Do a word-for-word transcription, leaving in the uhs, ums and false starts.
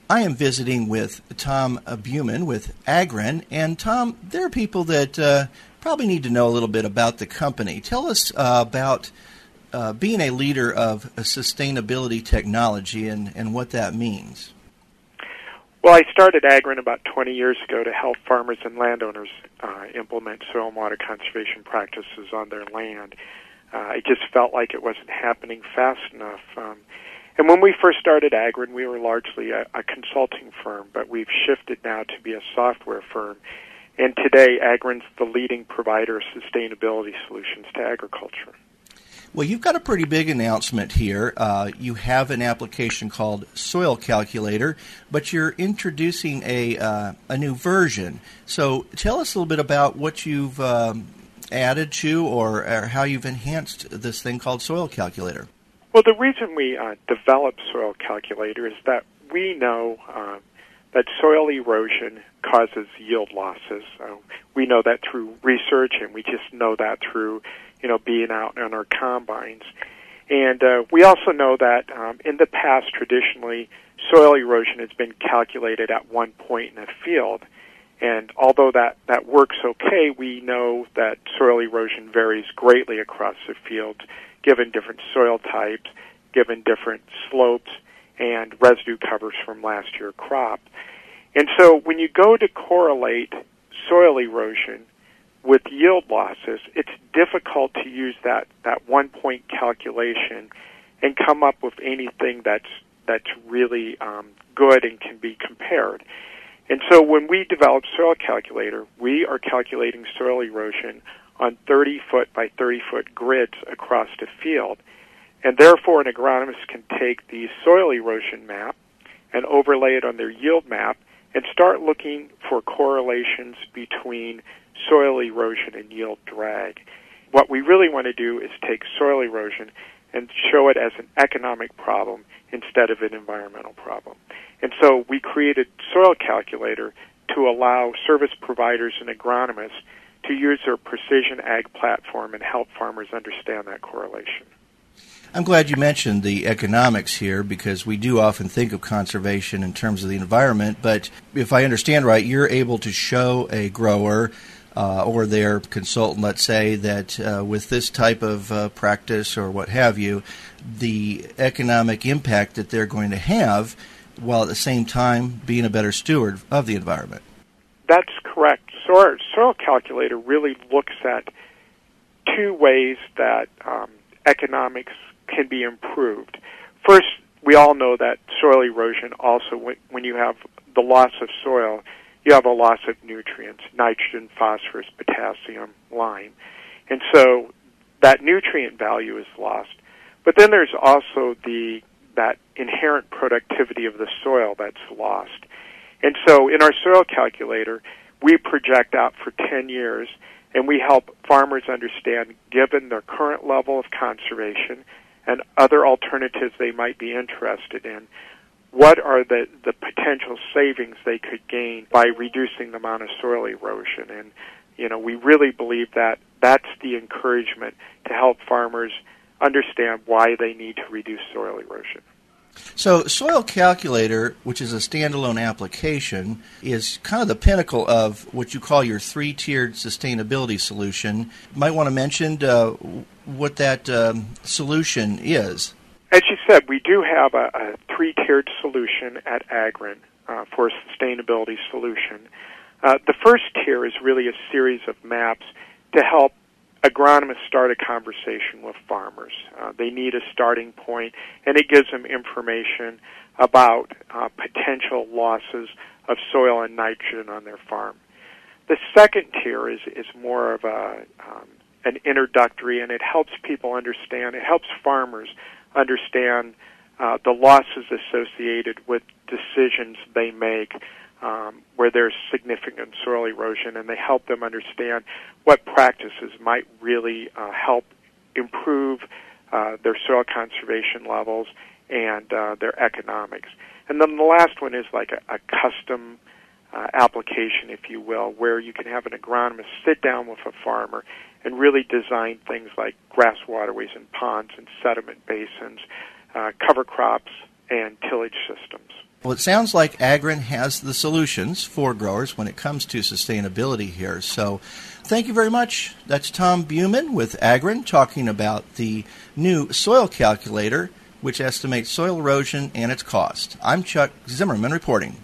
I am visiting with Tom Buman with Agrin. And Tom, there are people that uh, probably need to know a little bit about the company. Tell us uh, about uh, being a leader of a sustainability technology and, and what that means. Well, I started Agrin about twenty years ago to help farmers and landowners uh, implement soil and water conservation practices on their land. Uh, I just felt like it wasn't happening fast enough. Um, and when we first started Agrin, we were largely a, a consulting firm, but we've shifted now to be a software firm. And today, Agrin's the leading provider of sustainability solutions to agriculture. Well, you've got a pretty big announcement here. Uh, you have an application called Soil Calculator, but you're introducing a uh, a new version. So tell us a little bit about what you've um, added to or, or how you've enhanced this thing called Soil Calculator. Well, the reason we uh, developed Soil Calculator is that we know uh, that soil erosion causes yield losses. Uh, we know that through research, and we just know that through you know, being out on our combines. And uh, we also know that um, in the past, traditionally, soil erosion has been calculated at one point in a field. And although that, that works okay, we know that soil erosion varies greatly across the fields, given different soil types, given different slopes, and residue covers from last year's crop. And so when you go to correlate soil erosion with yield losses, it's difficult to use that, that one-point calculation and come up with anything that's that's really um, good and can be compared. And so when we develop Soil Calculator, we are calculating soil erosion on thirty-foot by thirty-foot grids across the field. And therefore, an agronomist can take the soil erosion map and overlay it on their yield map and start looking for correlations between soil erosion and yield drag. What we really want to do is take soil erosion and show it as an economic problem instead of an environmental problem. And so we created Soil Calculator to allow service providers and agronomists to use their precision ag platform and help farmers understand that correlation. I'm glad you mentioned the economics here because we do often think of conservation in terms of the environment, but if I understand right, you're able to show a grower Uh, or their consultant, let's say, that uh, with this type of uh, practice or what have you, the economic impact that they're going to have while at the same time being a better steward of the environment. That's correct. So our Soil Calculator really looks at two ways that um, economics can be improved. First, we all know that soil erosion also, when, when you have the loss of soil, you have a loss of nutrients, nitrogen, phosphorus, potassium, lime. And so that nutrient value is lost. But then there's also the that inherent productivity of the soil that's lost. And so in our Soil Calculator, we project out for ten years, and we help farmers understand, given their current level of conservation and other alternatives they might be interested in, what are the, the potential savings they could gain by reducing the amount of soil erosion. And, you know, we really believe that that's the encouragement to help farmers understand why they need to reduce soil erosion. So Soil Calculator, which is a standalone application, is kind of the pinnacle of what you call your three-tiered sustainability solution. You might want to mention uh, what that um, solution is. As you said, we do have a, a three-tiered solution at Agrin uh, for a sustainability solution. Uh, the first tier is really a series of maps to help agronomists start a conversation with farmers. Uh, they need a starting point, and it gives them information about uh, potential losses of soil and nitrogen on their farm. The second tier is, is more of a, um, an introductory, and it helps people understand, it helps farmers understand uh, the losses associated with decisions they make um, where there's significant soil erosion, and they help them understand what practices might really uh, help improve uh, their soil conservation levels and uh, their economics. And then the last one is like a, a custom uh, application, if you will, where you can have an agronomist sit down with a farmer and really design things like grass waterways and ponds and sediment basins, uh, cover crops, and tillage systems. Well, it sounds like Agrin has the solutions for growers when it comes to sustainability here. So thank you very much. That's Tom Buman with Agrin talking about the new soil calculator, which estimates soil erosion and its cost. I'm Chuck Zimmerman reporting.